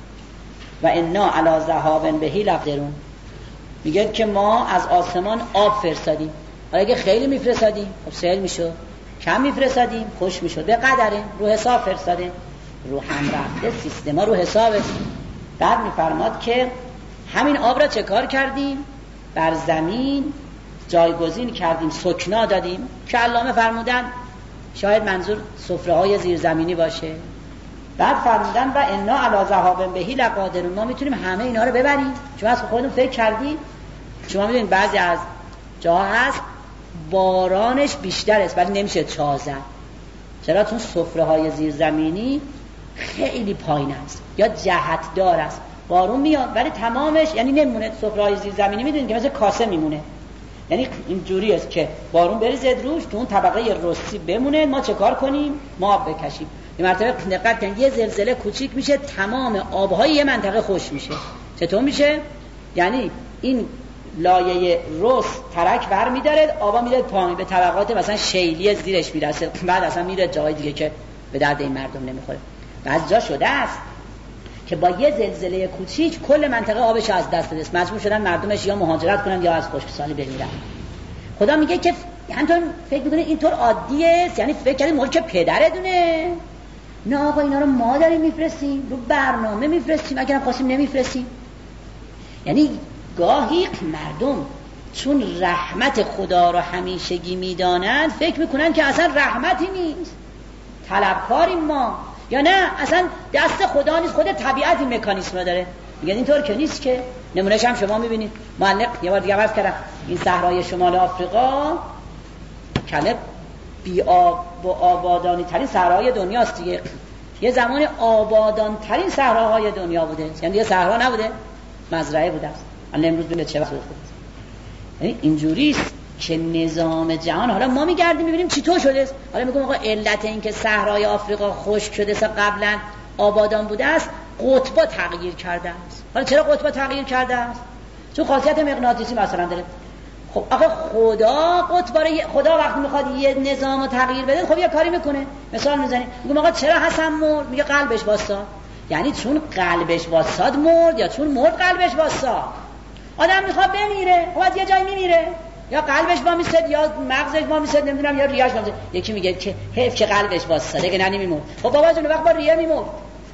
و انا علی ذهاب به لقادرون. میگه که ما از آسمان آب فرستادیم. حالا اگه خیلی میفرستادیم خب سیل میشد، کم میفرستادیم خوش میشد. به قدره، رو حساب فرستاده، رو هم رفته، سیستما رو حسابه. بعد میفرماد که همین آب را چه کار کردیم؟ بر زمین جایگزین کردیم، سکنا دادیم که علامه فرمودن شاید منظور سفره های زیرزمینی باشه. بعد فرمودن و انا علی ذهاب به لقادرون، ما میتونیم همه اینا رو ببریم. شما از خودتون فکر کردید؟ شما میدونید بعضی از جاها هست بارانش بیشتر است ولی نمیشه چاه زد. چرا؟ چون سفره های زیرزمینی خیلی پایین است یا جهت دار است. بارون میاد ولی تمامش یعنی نمیمونه. سفره های زیرزمینی میدونید که مثل کاسه میمونه، یعنی اینجوری است که بارون بریزه روش، تو اون طبقه رسی بمونه، ما چه کار کنیم؟ ما آب بکشیم. یه مرتبه دقت کنید یه زلزله کوچیک میشه تمام آبهای یه منطقه خوش میشه. چطور میشه؟ یعنی این لایه رس ترک بر میداره، آبا میره پایین به طبقات مثلا شیلی زیرش میرسه، بعد اصلا میره جای دیگه که به درد این مردم نمیخوره. بعضی جا شده است که با یه زلزله کوچیک کل منطقه آبش از دست دست، مجبور شدن مردمش یا مهاجرت کنن یا از خشکسالی بمیرن. خدا میگه که یعنی تو فکر میکنه اینطور عادیه؟ یعنی فکر کردی ملک پدرتونه؟ نه آقا، اینا رو ما داریم میفرستیم، رو برنامه میفرستیم، اگرم خواستیم نمیفرستیم. یعنی گاهی مردم چون رحمت خدا رو همیشگی میدانند فکر میکنن که اصلا رحمتی نیست، طلبکاریم ما، یا نه اصلا دست خدا نیست، خود طبیعت این مکانیسم رو داره. میگن اینطور که نیست که. نمونهش هم شما میبینید. معلق یه بار دیگه عرض کردم این صحرای شمال آفریقا کلب بی آب و آبادانی ترین صحراهای دنیاست دیگه. یه زمان آبادان ترین صحراهای دنیا بوده، یعنی یه صحرا نبوده، مزرعه بوده است. الان امروز ببینید چه وقت شده. یعنی اینجوریست که نظام جهان، حالا ما میگردیم میبینیم چطور شده است. حالا میگم آقا علت این که صحرای آفریقا خشک شده است، قبلا آبادان بوده است، قطبا تغییر کرده است. حالا چرا قطبا تغییر کرده است؟ چون خاصیت مغناطیسی مثلا داره. خب آقا خدا قطبا رو، خدا وقتی میخواد یه نظامو تغییر بده خب یه کاری میکنه. مثال میزنیم میگم آقا چرا حسن مرد؟ میگه قلبش واسطاد. یعنی چون قلبش واسطاد مرد یا چون مرد قلبش واسطاد؟ آدم میخواد بمیره، خب یه جای میمیره، یا قلبش با میسد یا مغزش با میسد، نمیدونم یا ریه‌اش با میسد. یکی میگه که حیف که قلبش واسطاده که نه نمیمرد. خب بابا جون وقت با ریه میمرد.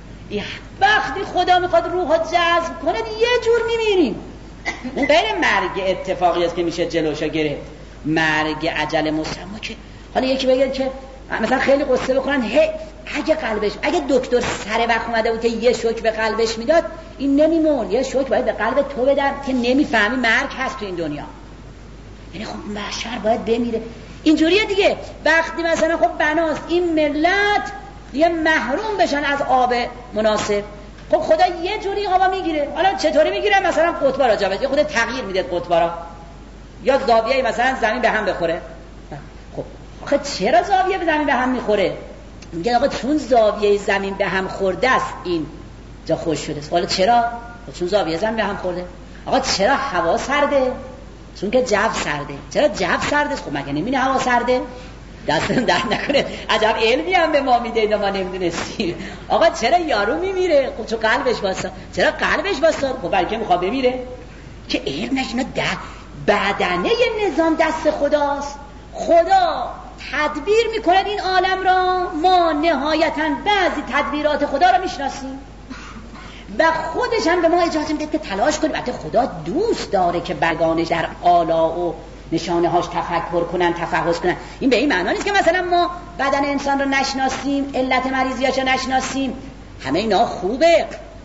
وقتی خدا میخواد روحو جذب کنه یه جور میمیریم. اون غیر مرگ اتفاقی است که میشه جلوشو گرفت، مرگ عجل مسمى. که حالا یکی بگه که مثلا خیلی قصه بکنن، هی اگه قلبش، اگه دکتر سر وقت اومده بود که یه شوک به قلبش میداد این نمیمرد، یه شوک باید به قلب تو بدن که نمیفهمی مرگ هست تو این دنیا. یعنی خب بشر باید بمیره. اینجوریه دیگه. وقتی مثلا خب بناست این ملت دیگه محروم بشن از آب مناسب، خب خدا یه جوری آبا میگیره. حالا چطوری میگیره؟ مثلا قطبا را جا بده، خود تغییر میده قطبا را، یا زاویه مثلا زمین به هم بخوره. خب آخه چرا زاویه به زمین به هم میخوره؟ میگن آقا چون زاویه زمین به هم خورده است این جا خوش شده است. حالا چرا؟ چون زاویه زمین به هم خورده. آقا چرا هوا سرده؟ چون که جو سرده. چرا جو سرده است؟ خب مگه نمی‌بینی هوا سرده؟ دستم در نکنه عجب علمی هم به ما میده اینا ما نمیدونستیم. آقا چرا یارو میمیره؟ خب چون قلبش واسه. چرا قلبش واسه؟ خب بلکه میخواد بمیره. که علمش اینا ده بدنه نظام دست خداست. خدا تدبیر میکنه این عالم را، ما نهایتاً بعضی تدبیرات خدا را میشناسیم و خودش هم به ما اجازه میده که تلاش کنیم. البته خدا دوست داره که برگانش در آلا و نشانه هاش تفکر کنن، تفحص کنن. این به این معنی نیست که مثلا ما بدن انسان رو نشناسیم، علت مریضیاشو نشناسیم. همه اینا خوبه،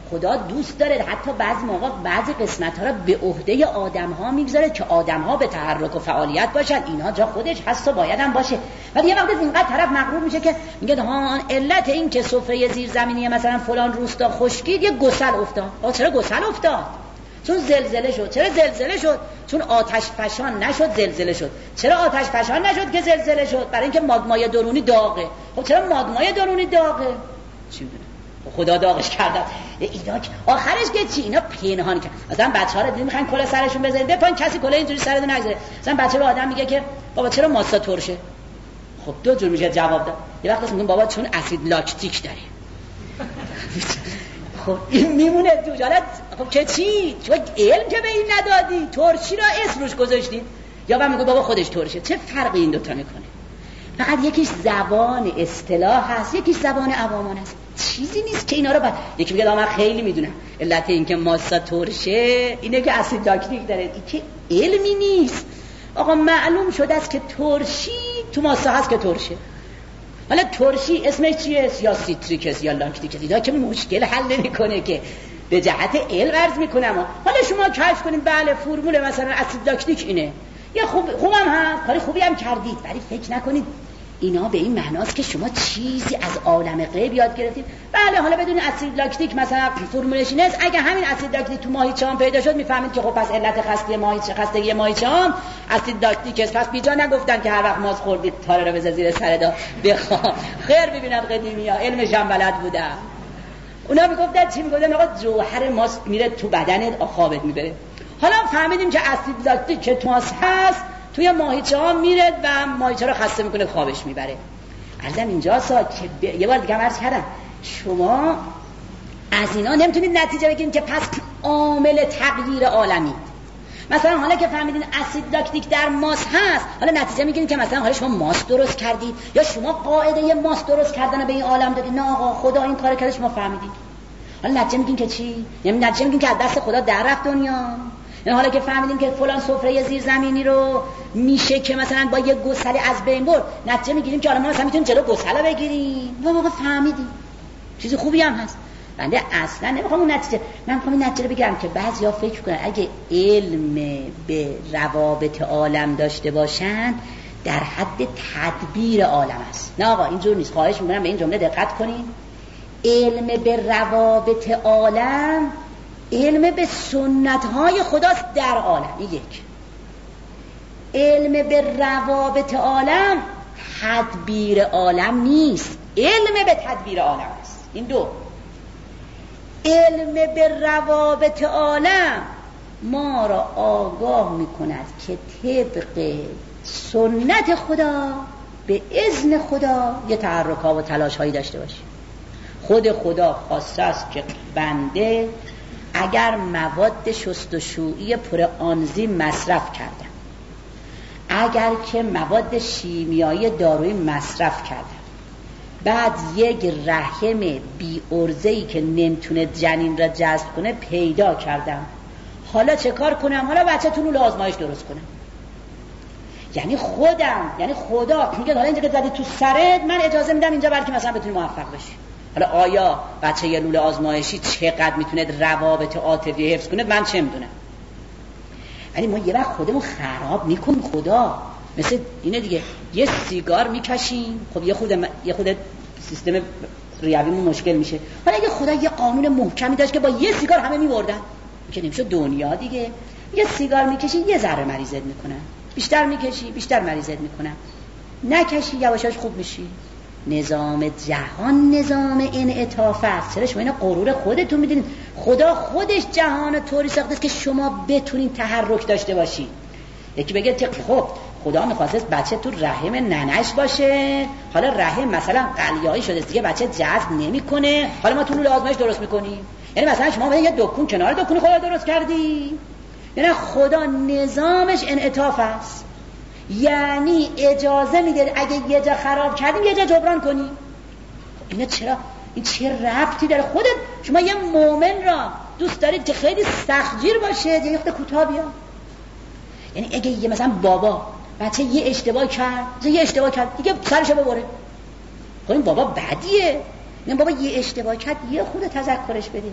خدا دوست داره حتی بعضی موقع بعضی قسمت‌ها رو به عهده آدم‌ها میگذاره که آدم‌ها به تحرک و فعالیت باشن، اینا جا خودش هست و باید هم باشه. ولی یه وقت اینقدر طرف مغرور میشه که میگه ها علت این که سفره زیرزمینی مثلا فلان روستا خشکید یه گسل افتاد. آ چرا گسل افتاد؟ چون زلزله شد. چرا زلزله شد؟ چون آتش فشان نشد زلزله شد. چرا آتش فشان نشد که زلزله شد؟ برای اینکه ماگمای درونی داغه. خب چرا ماگمای درونی داغه؟ چی میدونه؟ خدا داغش کرده. اینا آخرش که چی؟ اینا پنهان کرد. مثلا بچه‌ها رو میخوان کلا سرشون بزنید، بپن کسی کلا اینجوری سرتون نگذاره. مثلا بچه به آدم میگه که بابا چرا ماستا ترشه؟ خب دو جور میشه جواب داد. یه وقت میگن بابا چون اسید لاکتیک داره. خب این میمونه تو جالت. خب که چی؟ چون علم که به این ندادی، ترشی را اسم روش گذاشتی. یا بعد میگه بابا خودش ترشه. چه فرقی این دو تا میکنه؟ فقط یکیش زبان اصطلاح هست، یکیش زبان عوامان هست. چیزی نیست که اینا رو بعد یکی بگه من خیلی میدونم علت این که ماستا ترشه اینه که اسید لاکتیک داره. این که علمی نیست. آقا معلوم شده است که ترشی تو ماستا هست که ترشه. حالا ترشی اسمش چیه؟ یا سیتریک یا لاکتیک. اینا که مشکل حل نمیکنه که به جهت علم عرض میکنم. حالا شما کشف کنید بله فرمول مثلا اسید لاکتیک اینه. یا خوب خوبم هست، کاری خوبی هم کردید، ولی فکر نکنید اینا به این معناست که شما چیزی از عالم غیب یاد گرفتید. بله حالا بدون اسید لاکتیک مثلا فرمولش اینه، اگه همین اسید لاکتیک تو ماهیچه هم پیدا شد میفهمید که خب پس علت خسته ماهیچه خستگی ماهیچه هم اسید لاکتیک است. پس بیجا نگفتن که هر وقت ماست خوردید تاره رو بذار زیر سر دا بخوام خیر ببینن قدیمی‌ها علمش هم بلد بودن. اونا میگفتن چی میگفتن؟ آقا جوهر ماست میره تو بدنت خوابت میبره. حالا فهمیدیم که اسید لاکتیک که تو ماست هست توی ماهیچه ها میره و ماهیچه رو خسته میکنه خوابش میبره. عرضم اینجا سا که ب... یه بار دیگه عرض کردم شما از اینا نمیتونید نتیجه بگیرید که پس عامل تغییر عالمید. مثلا حالا که فهمیدین اسید لاکتیک در ماست هست، حالا نتیجه میگیرید که مثلا حالا شما ماست درست کردید یا شما قاعده ماست درست کردن به این عالم دادید. نه آقا خدا این کار کرده شما فهمیدید. حالا نتیجه میگین که چی؟ یعنی نتیجه میگین که از دست خدا در رفت دنیا. یعنی حالا که فهمیدیم که فلان سفره زیرزمینی رو میشه که مثلا با یه گسله از بین برد، نتیجه میگیریم که حالا ما مثلا میتونیم جلو گسله بگیریم. ما واقعا فهمیدیم چیز خوبی هم هست. بنده اصلا نمیخوام اون نتیجه، من میخوام این نتیجه بگم که بعضیا فکر کنن اگه علم به روابط عالم داشته باشن در حد تدبیر عالم است. نه آقا اینجور نیست. خواهش میکنم به این جمله دقت کنین. علم به روابط عالم علم به سنت‌های خداست در عالم. یک علم به روابط عالم تدبیر عالم نیست، علم به تدبیر عالم است. این دو. علم به روابط عالم ما را آگاه می‌کند که طبق سنت خدا به اذن خدا یه تحرک‌ها و تلاش‌هایی داشته باشیم. خود خدا خواسته است که بنده اگر مواد شستشویی پر آنزیم مصرف کردم، اگر که مواد شیمیایی دارویی مصرف کردم، بعد یک رحم بی ارزه‌ای که نمیتونه جنین را جذب کنه پیدا کردم، حالا چه کار کنم؟ حالا بچه تو لوله آزمایش درست کنم. یعنی خودم، یعنی خدا میگه حالا اینجا که زدی تو سرت من اجازه میدم اینجا برای که مثلا بتونی موفق بشی. حالا آیا بچه یه لوله آزمایشی چقدر میتونه روابط عاطفی حفظ کنه من چه میدونم. ولی ما یه وقت خودمون خراب میکنیم. خدا مثل اینه دیگه، یه سیگار میکشیم خب یه خود م... یه خود سیستم ریویمون مشکل میشه. حالا اگه خدا یه قانون محکمی داشت که با یه سیگار همه میمردن که نمیشه دنیا دیگه. یه سیگار میکشی یه ذره مریضت میکنن، بیشتر میکشی بیشتر مریضت میکنن، نکشی یواشاش خوب میشی. نظام جهان نظام انعطاف است. چرا شما اینا غرور خودتون میدونید؟ خدا خودش جهان طوری ساخته که شما بتونین تحرک داشته باشید. یکی بگه خب خدا می‌خواسته بچه تو رحم ننش باشه، حالا رحم مثلا قلیایی شده دیگه بچه جذب نمیکنه، حالا ما تو لوله آزمایش درست میکنیم. یعنی مثلا شما یه دکون کنار دکون خدا درست کردی. یعنی خدا نظامش انعطاف است، یعنی اجازه میده اگه یه جا خراب کردیم یه جا جبران کنیم. اینا چرا؟ این چه ربطی داره؟ خودت شما یه مؤمن را دوست دارید که خیلی سختگیر باشه یا یه خود کوتاه بیاد؟ یعنی اگه یه مثلا بابا بچه یه اشتباه کرد یه اشتباه کرد دیگه سرشو ببره، خب این بابا بدیه. این بابا یه اشتباه کرد یه خود تذکرش بده.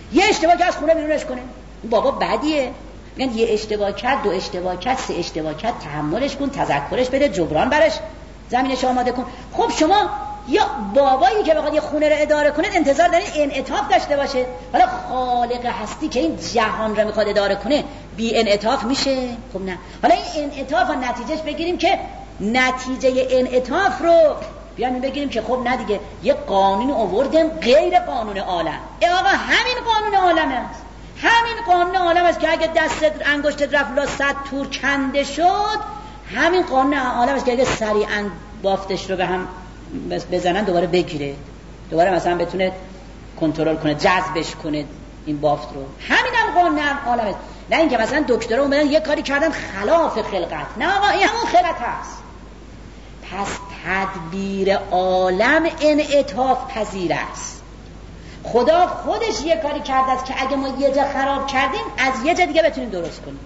یه اشتباه که از خونه بیرونش کنه، بابا بدیه. میگن یه اشتباه کرد، دو اشتباه کرد، سه اشتباه کرد، تحملش کن، تذکرش بده، جبران برش زمینش آماده کن. خب شما یا بابایی که بخواد یه خونه رو اداره کنه انتظار دارین انعطاف داشته باشه؟ حالا خالق هستی که این جهان رو میخواد اداره کنه بی انعطاف میشه؟ خب نه. حالا این انعطاف و نتیجهش بگیریم که نتیجه انعطاف رو بیان بگیریم که خب نه دیگه، یه قانون آوردیم غیر قانون عالم. ای آقا همین قانون عالم است، همین قانون عالم است که اگه دستت انگشتت رفت لا صد تور کنده شد، همین قانون عالم است که اگه سریعا بافتش رو به هم بزنن دوباره بگیره، دوباره مثلا بتونه کنترل کنه، جذبش کنه این بافت رو. همین هم قانون عالم است. نه اینکه مثلا دکترها اومدن یه کاری کردن خلاف خلقت. نه آقا این همون خلقت هست. پس تدبیر عالم انعطاف پذیر است. خدا خودش یه کاری کرده است که اگه ما یه جا خراب کردیم از یه جا دیگه بتونیم درست کنیم.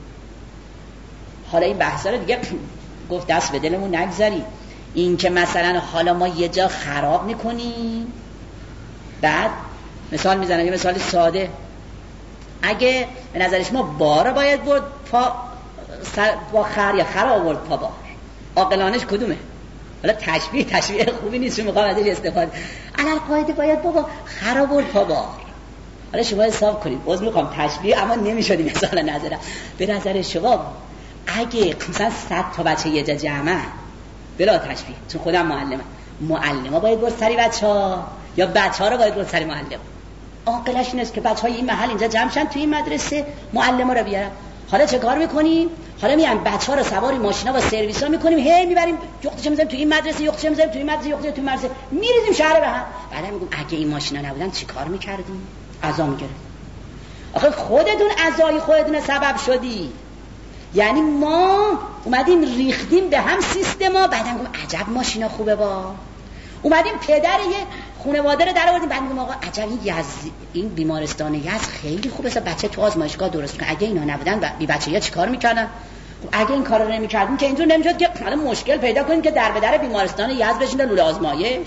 حالا این بحثا رو دیگه گفت دست به دلمون نگذاری. این که مثلا حالا ما یه جا خراب میکنیم، بعد مثال میزنم یه مثال ساده، اگه به نظر شما بار باید برد پا سر با خر یا خر آورد پا بار، عاقلانش کدومه؟ حالا تشبیه تشبیه خوبی نیست، چون میخوام ازش استفاده. علل قاعده باید بابا خر آورد پا بار. حالا شما حساب کنید، باز میخوام تشبیه اما نمیشد این مثال نظرم. به نظر شما اگه مثلا صد تا بچه یه جا جمعه، بلا تشبیه چون خودم معلمم، معلم‌ها باید برد سری بچه‌ها یا بچه‌ها رو باید برد سری معلم؟ عاقلش این است که بچه‌های این محل اینجا جمع شن توی این مدرسه، معلم‌ها رو بیارن. حالا چه کار می‌کنیم؟ حالا میایم بچه‌ها رو سواری ماشینا و سرویس‌ها می‌کنیم، هی می‌بریم یختش می‌ذاریم توی این مدرسه، یختش می‌ذاریم توی این مدرسه، یختش توی این مدرسه، می‌ریزیم شهر به هم. بعدا میگم اگه این ماشینا نبودن چیکار می‌کردیم؟ عزا می‌گرفت. آخه خودتون عزای خودتون سبب شدی. یعنی ما اومدیم ریختیم به هم سیستما، بعدم گفتم عجب ماشینا خوبه، با اومدیم پدر یه خانواده رو در آوردیم، بعد میگم آقا عجب این یزد، این بیمارستان یزد خیلی خوبه، بچه تو آزمایشگاه درست کنه. اگه اینا نبودن بی بچه‌ها چیکار می‌کردن؟ اگه این کارا رو نمی‌کردیم که اینجور نمی‌شد که حالا مشکل پیدا کنیم که در به در بیمارستان یزد بشین لوله آزمایش.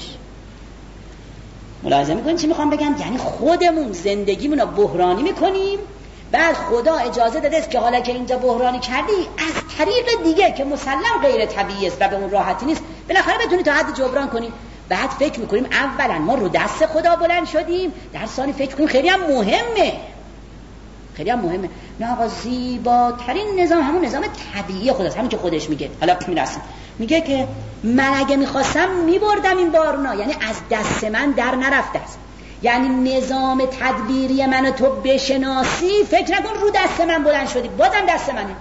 ملاحظه می‌کنید چی می‌خوام بگم؟ یعنی خودمون زندگیمون رو بحرانی می‌کنیم، بعد خدا اجازه داده است که حالا که اینجا بحرانی کردی از طریق دیگه که مسلم غیر طبیعی است و به اون راحتی نیست بالاخره بتونی تا حد جبران کنی. بعد فکر میکنیم اولا ما رو دست خدا بلند شدیم، در ثانی فکر کنیم خیلی هم مهمه، خیلی هم مهمه. نه آقا زیباترین نظام همون نظام طبیعی خداست، همون که خودش میگه. حالا میرسیم میگه که من اگه میخواستم میبردم این بارونا، یعنی از دست من در نرفته است. یعنی نظام تدبیری من تو بشناسی، فکر نکن رو دست من بلند شدی، بازم دست منه.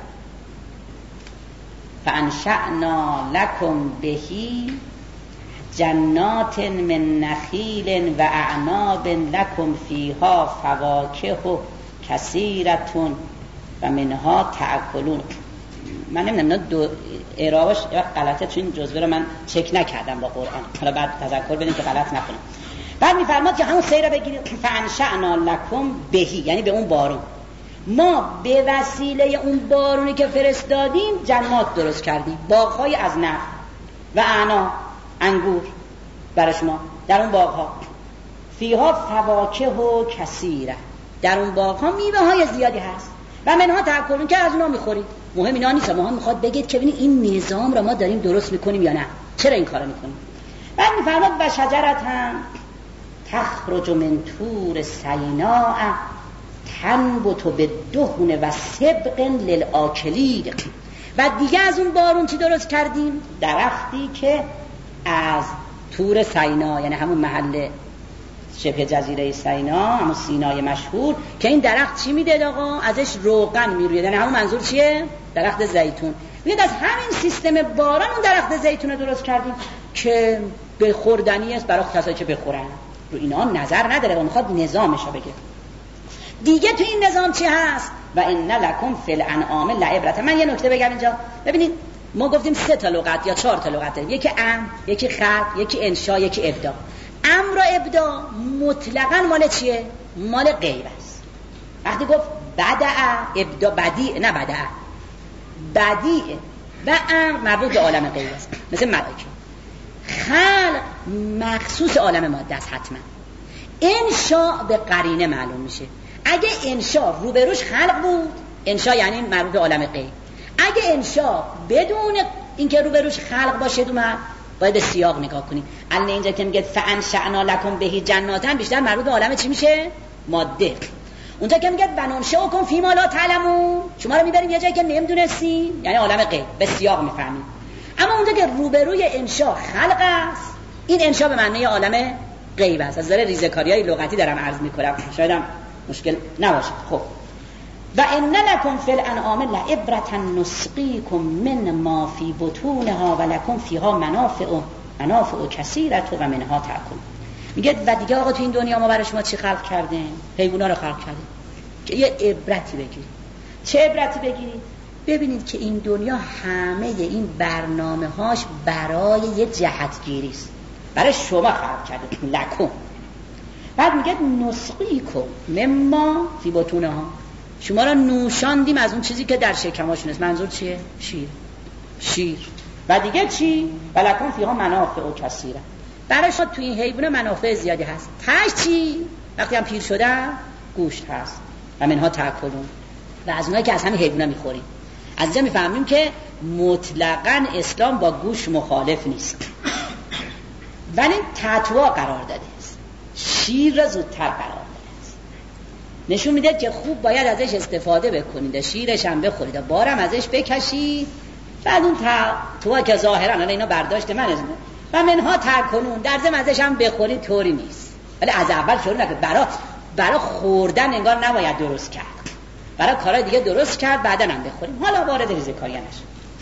فانشأنا لکم بهی جنات من نخیل و اعناب لکم فیها فواکه کثیرة و منها تأکلون. من نمیدونم اینا دو اعرابش غلطه، چون جزوه رو من چک نکردم با قرآن، حالا بعد تذکر بدیم که غلط نکنم. بعد میفرماد که همون سیره بگیرید، فانشأنا لکم بهی، یعنی به اون بارون. ما به وسیله اون بارونی که فرستادیم جنات درست کردیم، باغ‌های از نخل و اعناب، انگور برای شما در اون باغ‌ها. فیها فواکه و کثیره، در اون باغ‌ها میوه‌های زیادی هست و منها تأکلون، که از اونها می‌خورید. مهم اینا نیست، ما می‌خواد بگید که ببینید این نظام رو ما داریم درست می‌کنیم یا نه، چرا این کارو می‌کنیم. بعد می‌فرماد و شجرت هم تخرج من طور سیناء تنبت بالدهن و سبق للآکلین. و دیگه از اون بارون چی درست کردیم؟ درختی که از طور سینا، یعنی همون محل شبه جزیره سینا، همون سینای مشهور، که این درخت چی میده آقا؟ ازش روغن میروید. یعنی همون منظور چیه؟ درخت زیتون. میگه از همین سیستم باران اون درخت زیتون رو درست کردیم که به خوردنی است برای کسایی که بخورن. رو اینا نظر نداره و میخواد نظامش رو بگه. دیگه تو این نظام چی هست؟ و ان لکم فی الانعام لعبرة. من یه نکته بگم اینجا. ببینید ما گفتیم سه تا لغت یا چهار تا لغت داریم، یکی امر، یکی خط، یکی انشا، یکی ابداع. امر و ابداع مطلقاً مال چیه؟ مال غیب است. وقتی گفت بدع، ابداع بدیع، نه بدع، بدیع و امر مربوط به عالم غیب است، مثل ملائکه. خلق مخصوص عالم ماده است حتما. انشاء به قرینه معلوم میشه. اگه انشا روبروش خلق بود، انشا یعنی مربوط به عالم غیب، اگه انشا بدون اینکه روبروش خلق باشه اومد، باید به سیاق نگاه کنیم. الان اینجا که میگه فانشأنا لکم بهی جناتن بیشتر مربوط به عالم چی میشه؟ ماده. اونجا که میگه بننشئکم فیما لا تعلمون، شما رو میبریم یه جایی که نمیدونستی، یعنی عالم غیب، به سیاق میفهمیم. اما اونجا که روبروی انشا خلق است، این انشا به معنی عالم غیب است. از نظر ریزه‌کاریای لغتی دارم عرض میکنم، شاید هم مشکل نباشه. خب و ان لکم فی الانعام لعبرة نسقیکم من ما فی بطونها و لکم فیها منافع منافع کثیرة و منها تأکلون. میگه و دیگه آقا تو این دنیا ما برای شما چی خلق کردیم؟ حیونا رو خلق کردیم که یه عبرتی بگیرید. چه عبرتی بگیرید؟ ببینید که این دنیا همه این برنامه هاش برای یه جهتگیری است، برای شما خلق کرده لکم. بعد میگه نسقیکم مما فی بطونها، شما را نوشاندیم از اون چیزی که در شکماشون است. منظور چیه؟ شیر. شیر. و دیگه چی؟ ولکم فیها منافع و کثیره، برای شما تو این حیوان منافع زیادی هست. تاش چی؟ وقتی هم پیر شده گوشت هست و منها تأکلون، و از اونایی که از همین حیونا میخوریم. از اینجا میفهمیم که مطلقاً اسلام با گوشت مخالف نیست، ولی تقوا قرار داده است، شیر را زودتر قرار داده است. نشون میده که خوب باید ازش استفاده بکنید، شیرش هم بخورید و بارم ازش بکشید. بعد اون تقوا که ظاهرا الان اینا برداشت من ازمه و منها تأکلون، در ضمن ازش هم بخورید، طوری نیست. ولی از اول شروع نکنید، برای برای خوردن انگار نباید درست کرد، برای کارهای دیگه درست کرد بعداً هم بخوریم. حالا وارد ریزه‌کاری نشه.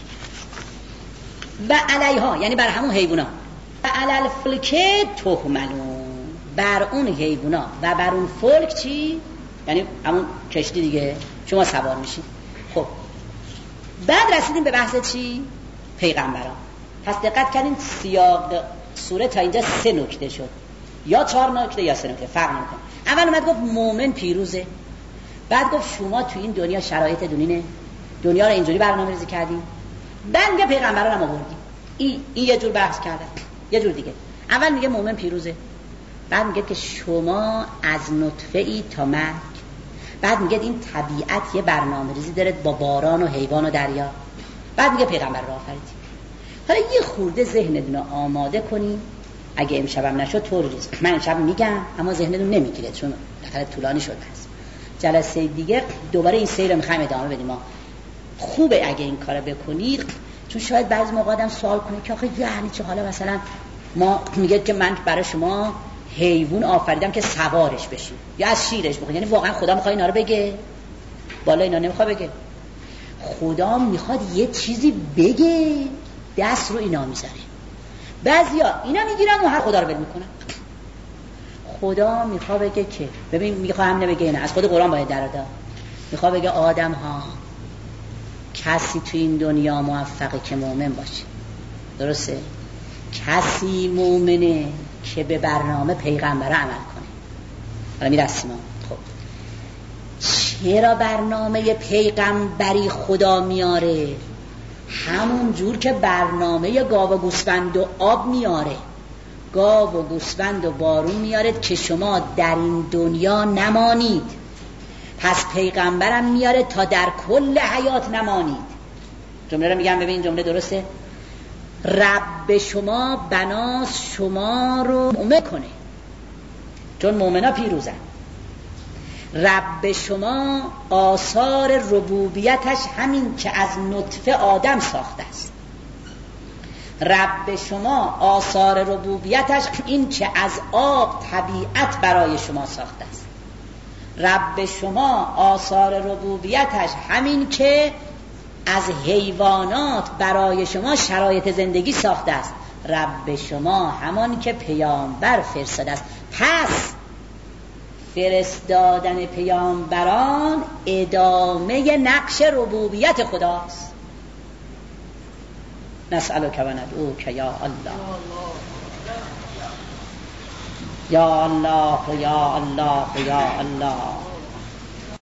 و علیها یعنی بر همون حیونا، و علی الفلک تحملون، بر اون حیونا و بر اون فلک چی؟ یعنی همون کشتی دیگه شما سوار میشید. خب بعد رسیدیم به بحث چی؟ پیغمبران. پس دقت کردین سیاق سوره تا اینجا سه نکته شد، یا چهار نکته یا سه نکته، فرق نمیکنه. اول اومد گفت مؤمن پیروزه، بعد گفت شما تو این دنیا شرایط دونینه، دنیا رو اینجوری برنامه‌ریزی کردیم، بعد میگه پیغمبران هم آوردیم. این این یه جور بحث کرده. یه جور دیگه اول میگه مؤمن پیروزه، بعد میگه که شما از نطفه ای تا مرگ، بعد میگه این طبیعت یه برنامه‌ریزی داره با باران و حیوان و دریا، بعد میگه پیغمبر رو آفریدیم. حالا یه خورده ذهنتون رو آماده کنین، اگه امشبم نشد طور ریز من امشب میگم اما ذهنتون نمیگیره چون دقیقاً طولانی شد. هست جلسه دیگه دوباره این سیر رو میخوایم ادامه بدیم. ما خوبه اگه این کارو بکنید، چون شاید بعضی موقع آدم سوال کنه که آخه یعنی چه، حالا مثلا ما میگه که من برای شما حیوان آفریدم که سوارش بشید یا از شیرش بخورید، یعنی واقعا خدا میخواد اینا رو بگه؟ بالا اینا نمیخواد بگه. خدا میخواد یه چیزی بگه، دست رو اینا میذاره. بعضیا اینا میگیرن و هر خدا رو ول میکنن. خدا میخواد بگه که ببین، میخواد هم نبگه اینا، از خود قرآن باید در داد. میخواد بگه آدم ها کسی تو این دنیا موفقه که مؤمن باشه، درسته؟ کسی مؤمنه که به برنامه پیغمبر عمل کنه. حالا میرسیم. خب چرا برنامه پیغمبری خدا میاره؟ همون جور که برنامه گاو و گوسفند و آب میاره، گاو و گوسفند و بارون میاره که شما در این دنیا نمانید. پس پیغمبرم میاره تا در کل حیات نمانید. جمله رو میگم ببین جمله درسته. رب شما بناس شما رو مؤمن کنه، چون مؤمنا پیروزن. رب شما آثار ربوبیتش همین که از نطفه آدم ساخته است. رب شما آثار ربوبیتش این که از آب طبیعت برای شما ساخته است. رب شما آثار ربوبیتش همین که از حیوانات برای شما شرایط زندگی ساخته است. رب شما همان که پیامبر فرستاده است. پس فرستادن پیامبران ادامه نقش ربوبیت خداست. نسألک و ندعوک یا الله یا الله یا الله یا الله.